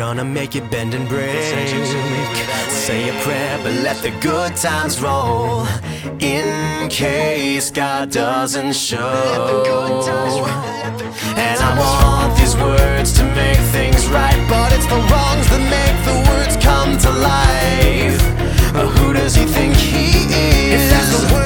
gonna make it bend and break. Say a prayer, but let the good times roll, in case God doesn't show. And I want these words to make things right, but it's the wrongs that make the words come to life. Who does he think he is?